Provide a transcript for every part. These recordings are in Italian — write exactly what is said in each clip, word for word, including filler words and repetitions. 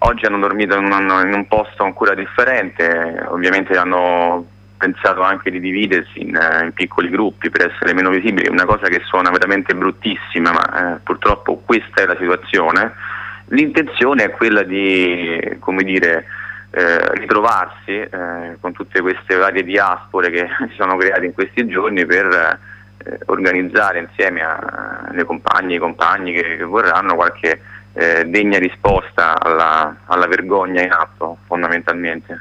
oggi hanno dormito in un, in un posto ancora differente, ovviamente hanno pensato anche di dividersi in, in piccoli gruppi per essere meno visibili, una cosa che suona veramente bruttissima, ma eh, purtroppo questa è la situazione. L'intenzione è quella di, come dire, eh, ritrovarsi eh, con tutte queste varie diaspore che si sono create in questi giorni per eh, organizzare insieme alle compagne e ai compagni che, che vorranno qualche eh, degna risposta alla, alla vergogna in atto, fondamentalmente.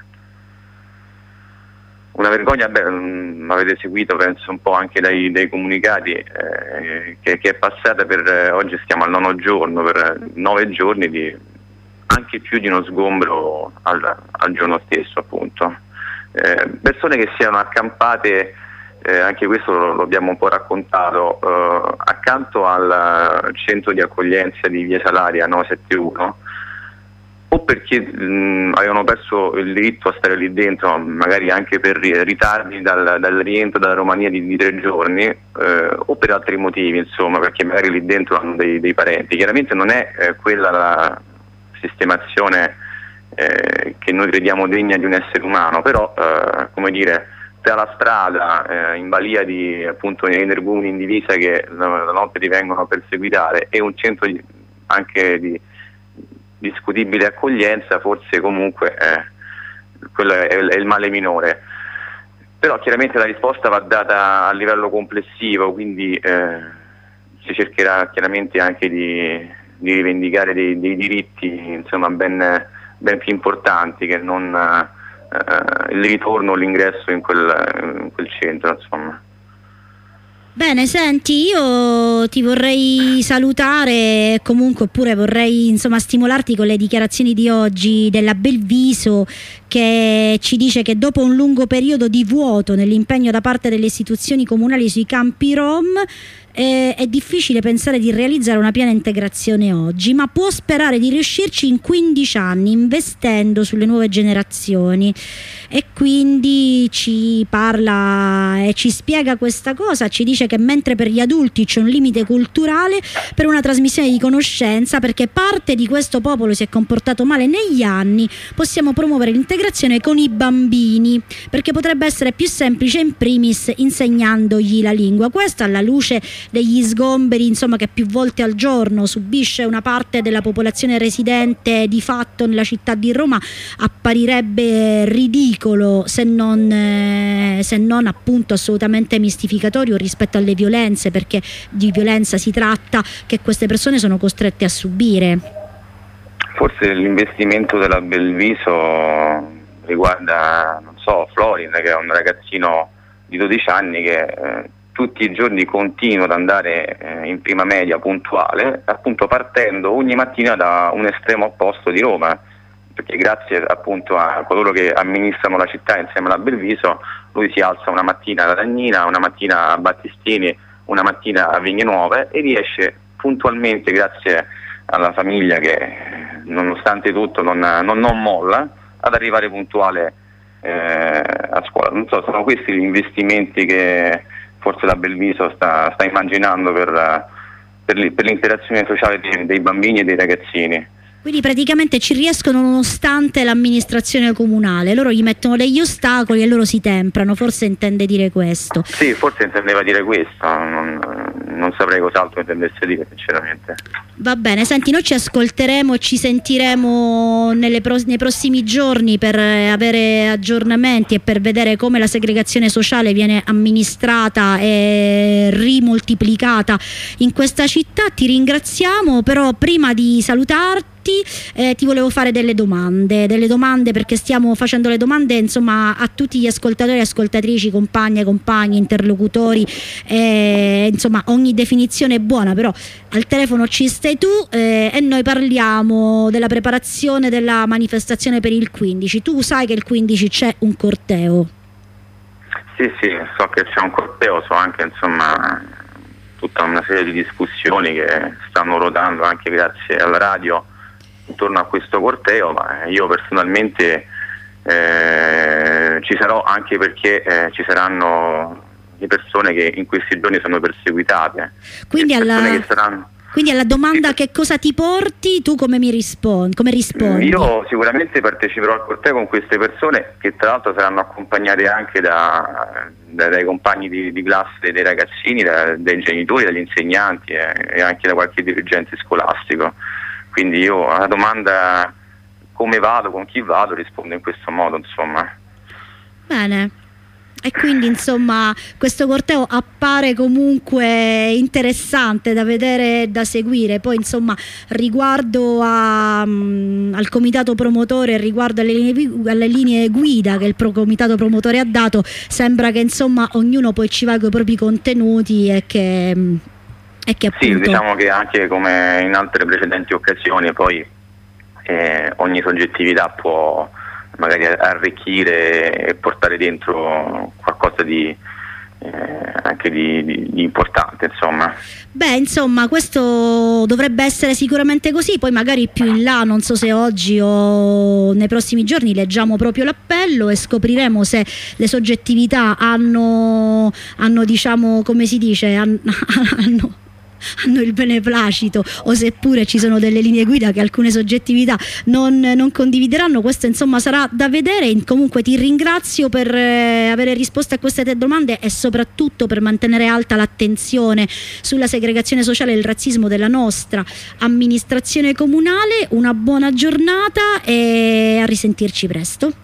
Una vergogna, beh, mh, avete seguito penso un po' anche dai, dai comunicati eh, che, che è passata per, eh, oggi stiamo al nono giorno, per nove giorni di anche più di uno sgombro al, al giorno stesso, appunto. Eh, persone che si erano accampate, eh, anche questo lo, lo abbiamo un po' raccontato, eh, accanto al centro di accoglienza di Via Salaria nove sette uno, o perché mh, avevano perso il diritto a stare lì dentro, magari anche per ritardi dal, dal rientro dalla Romania di, di tre giorni, eh, o per altri motivi, insomma, perché magari lì dentro hanno dei, dei parenti. Chiaramente non è eh, quella la sistemazione eh, che noi crediamo degna di un essere umano, però, eh, come dire, tra la strada, eh, in balia di appunto energumeni in divisa che la, la notte ti vengono a perseguitare, e un centro di, anche di discutibile accoglienza, forse comunque eh, quello è, è il male minore. Però chiaramente la risposta va data a livello complessivo, quindi eh, si cercherà chiaramente anche di, di rivendicare dei, dei diritti, insomma, ben, ben più importanti che non eh, il ritorno o l'ingresso in quel, in quel centro, insomma. Bene, senti, io ti vorrei salutare, comunque, oppure vorrei insomma stimolarti con le dichiarazioni di oggi della Belviso, che ci dice che dopo un lungo periodo di vuoto nell'impegno da parte delle istituzioni comunali sui campi Rom eh, è difficile pensare di realizzare una piena integrazione oggi, ma può sperare di riuscirci in quindici anni investendo sulle nuove generazioni. E quindi ci parla e ci spiega questa cosa, ci dice che mentre per gli adulti c'è un limite culturale per una trasmissione di conoscenza, perché parte di questo popolo si è comportato male negli anni, possiamo promuovere l'integrazione con i bambini, perché potrebbe essere più semplice, in primis insegnandogli la lingua. Questo alla luce degli sgomberi, insomma, che più volte al giorno subisce una parte della popolazione residente di fatto nella città di Roma, apparirebbe ridicolo, se non, eh, se non appunto assolutamente mistificatorio rispetto alle violenze, perché di violenza si tratta, che queste persone sono costrette a subire. Forse l'investimento della Belviso riguarda, non so, Florin, che è un ragazzino di dodici anni che eh, tutti i giorni continua ad andare eh, in prima media puntuale, appunto partendo ogni mattina da un estremo opposto di Roma, perché grazie appunto a coloro che amministrano la città insieme alla Belviso, lui si alza una mattina ad Agnina, una mattina a Battistini, una mattina a Vigne Nuove, e riesce puntualmente, grazie alla famiglia che nonostante tutto non, non, non molla, ad arrivare puntuale eh, a scuola. Non so, sono questi gli investimenti che forse la Belviso sta, sta immaginando per, per, per l'interazione sociale dei, dei bambini e dei ragazzini. Quindi praticamente ci riescono nonostante l'amministrazione comunale, loro gli mettono degli ostacoli e loro si temprano, forse intende dire questo. Sì, forse intendeva dire questo, non, non saprei cos'altro intendesse dire sinceramente. Va bene, senti, noi ci ascolteremo e ci sentiremo nelle pro- nei prossimi giorni per avere aggiornamenti e per vedere come la segregazione sociale viene amministrata e rimoltiplicata in questa città. Ti ringraziamo, però prima di salutarti Eh, ti volevo fare delle domande, delle domande perché stiamo facendo le domande insomma a tutti gli ascoltatori e ascoltatrici, compagne, compagni, interlocutori, eh, insomma ogni definizione è buona, però al telefono ci stai tu eh, e noi parliamo della preparazione della manifestazione per il quindici. Tu sai che il quindici c'è un corteo? Sì, sì, so che c'è un corteo, so anche insomma tutta una serie di discussioni che stanno ruotando anche grazie alla radio intorno a questo corteo, ma io personalmente eh, ci sarò anche perché eh, ci saranno le persone che in questi giorni sono perseguitate. Quindi alla... che saranno... Quindi alla domanda che cosa ti porti, tu come mi rispondi? Come rispondi? Io sicuramente parteciperò al corteo con queste persone, che tra l'altro saranno accompagnate anche da, da, dai compagni di, di classe dei ragazzini, da, dai genitori, dagli insegnanti eh, e anche da qualche dirigente scolastico. Quindi io alla domanda come vado, con chi vado, rispondo in questo modo, insomma. Bene. E quindi insomma questo corteo appare comunque interessante da vedere e da seguire. Poi insomma riguardo a, um, al comitato promotore, riguardo alle linee, alle linee guida che il pro comitato promotore ha dato, sembra che insomma ognuno poi ci va con i propri contenuti e che, e che appunto... Sì, diciamo che anche come in altre precedenti occasioni poi eh, ogni soggettività può magari arricchire e portare dentro qualcosa di eh, anche di, di, di importante, insomma. Beh, insomma, questo dovrebbe essere sicuramente così, poi magari più in là, non so se oggi o nei prossimi giorni leggiamo proprio l'appello e scopriremo se le soggettività hanno, hanno diciamo, come si dice, hanno, hanno hanno il beneplacito, o seppure ci sono delle linee guida che alcune soggettività non, non condivideranno. Questo insomma sarà da vedere. Comunque ti ringrazio per eh, avere risposto a queste tre domande e soprattutto per mantenere alta l'attenzione sulla segregazione sociale e il razzismo della nostra amministrazione comunale. Una buona giornata e a risentirci presto.